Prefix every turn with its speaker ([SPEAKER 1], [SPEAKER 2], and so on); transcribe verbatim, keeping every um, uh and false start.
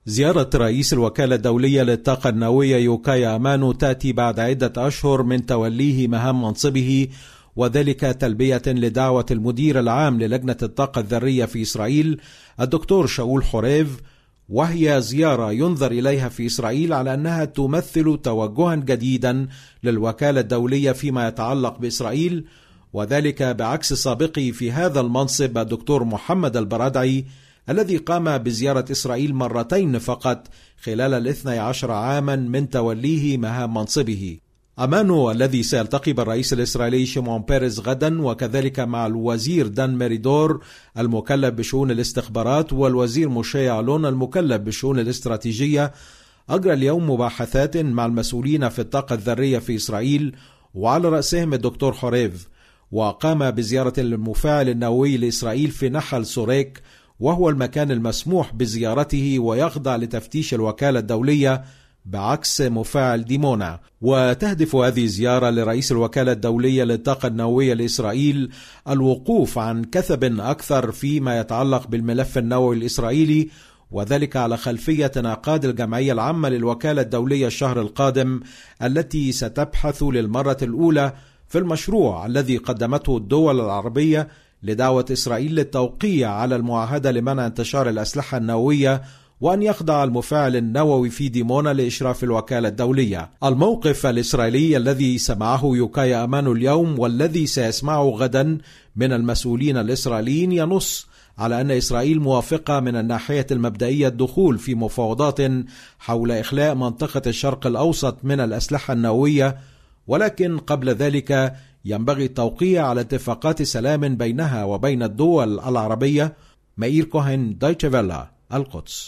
[SPEAKER 1] زيارة رئيس الوكالة الدولية للطاقة النووية يوكايا أمانو تأتي بعد عدة أشهر من توليه مهام منصبه، وذلك تلبية لدعوة المدير العام للجنة الطاقة الذرية في إسرائيل الدكتور شاول حوريف، وهي زيارة ينظر إليها في إسرائيل على أنها تمثل توجها جديدا للوكالة الدولية فيما يتعلق بإسرائيل، وذلك بعكس سابقه في هذا المنصب الدكتور محمد البرادعي الذي قام بزيارة إسرائيل مرتين فقط خلال الاثني عشر عاما من توليه مهام منصبه. أمانو الذي سيلتقي بالرئيس الإسرائيلي شيمون بيريز غدا، وكذلك مع الوزير دان ميريدور المكلف بشؤون الاستخبارات والوزير موشي يعلون المكلف بشؤون الاستراتيجية، أجرى اليوم مباحثات مع المسؤولين في الطاقة الذرية في إسرائيل وعلى رأسهم الدكتور حوريف، وقام بزيارة المفاعل النووي لإسرائيل في نحل سوريك، وهو المكان المسموح بزيارته ويخضع لتفتيش الوكالة الدولية بعكس مفاعل ديمونا. وتهدف هذه الزيارة لرئيس الوكالة الدولية للطاقة النووية لإسرائيل الوقوف عن كثب أكثر فيما يتعلق بالملف النووي الإسرائيلي، وذلك على خلفية انعقاد الجمعية العامة للوكالة الدولية الشهر القادم، التي ستبحث للمرة الأولى في المشروع الذي قدمته الدول العربية لدعوة إسرائيل للتوقيع على المعاهدة لمنع انتشار الأسلحة النووية، وأن يخضع المفاعل النووي في ديمونا لإشراف الوكالة الدولية. الموقف الإسرائيلي الذي سمعه يوكايا أمانو اليوم والذي سيسمعه غدا من المسؤولين الإسرائيليين ينص على أن إسرائيل موافقة من الناحية المبدئية الدخول في مفاوضات حول إخلاء منطقة الشرق الأوسط من الأسلحة النووية، ولكن قبل ذلك ينبغي التوقيع على اتفاقات سلام بينها وبين الدول العربية. مائير كوهن، دويتشه فيلا، القدس.